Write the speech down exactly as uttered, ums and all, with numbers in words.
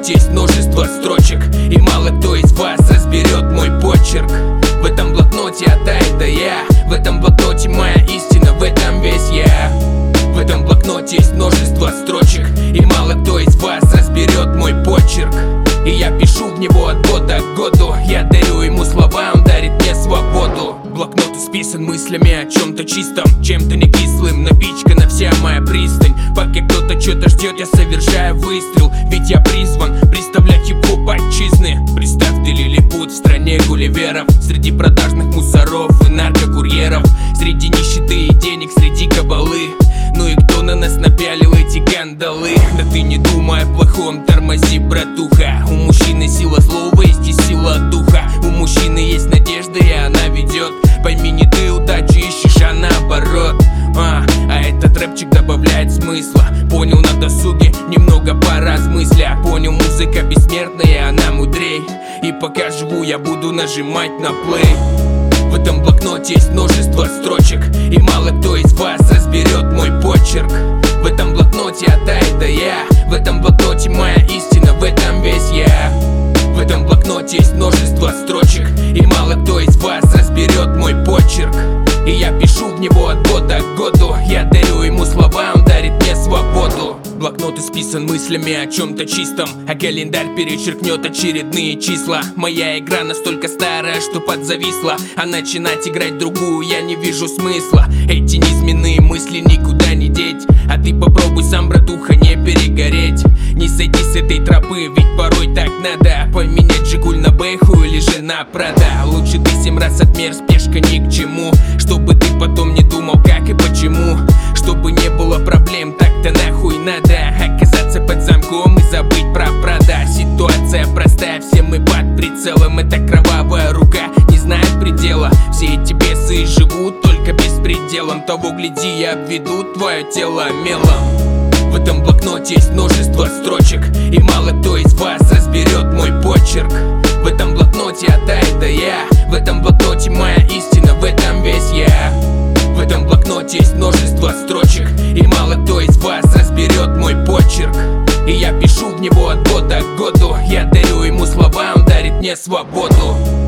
блокноте есть множество строчек, и мало кто из вас разберет мой почерк. В этом блокноте это это я, в этом блокноте моя истина, в этом весь я. В этом блокноте есть множество строчек, и мало кто из вас разберет мой почерк. И я пишу в него от года к году, я дарю ему слова, он дарит мне свободу. Блокнот исписан мыслями о чем-то чистом, чем-то не кислым, напичкана вся моя пристань. Пока кто-то что-то ждет, я совершаю выстрел, ведь я призван представлять хип-хоп отчизны. Представь, ты лилипут в стране гулливеров, среди продажных мусоров и наркокурьеров, среди нищеты и денег, среди кабалы. Ну и кто на нас напялил эти кандалы? Да ты не думай о плохом, тормози, братуха. У мужчины сила слова, есть и сила духа. У мужчины есть надежда, и она ведет. Пойми, не ты удачу ищешь, а наоборот. А, а этот рэпчик добавляет смысла. Понял на досуге, немного поразмысля. Понял, музыка бессмертная, она мудрей. И пока живу, я буду нажимать на плей. В этом блокноте есть множество строчек, и мало кто из вас разберет мой почерк. В этом блокноте это это я, в этом блокноте моя истина, в этом весь я. В этом блокноте есть множество строчек, и мало кто из вас разберет мой почерк. И я пишу в него от года к году, я дарю ему слова, он дарит мне свободу. Блокнот исписан мыслями о чем-то чистом, а календарь перечеркнет очередные числа. Моя игра настолько старая, что подзависла, а начинать играть другую я не вижу смысла. Эти низменные мысли никуда не деть, а ты попробуй сам, братуха, не перегореть. Не сойди с этой тропы, ведь порой так надо поменять Жигуль на Бэху или же на Прада. Лучше ты семь раз отмерь, спешка ни к чему, чтобы ты потом не думал как и почему. Чтобы не было проблем, так-то нахуй надо оказаться под замком и забыть про Прада. Ситуация простая, все мы под прицелом, это кровавая рука не знает предела. Все эти бесы живут только беспределом, того гляди и обведут твое тело мелом. В этом блокноте есть множество строчек, и мало кто из вас разберет мой почерк. В этом блокноте это это я, в этом блокноте моя истина, в этом весь я. В этом блокноте есть множество строчек, и мало кто из вас разберет мой почерк. И я пишу в него от года к году, я дарю ему слова, он дарит мне свободу.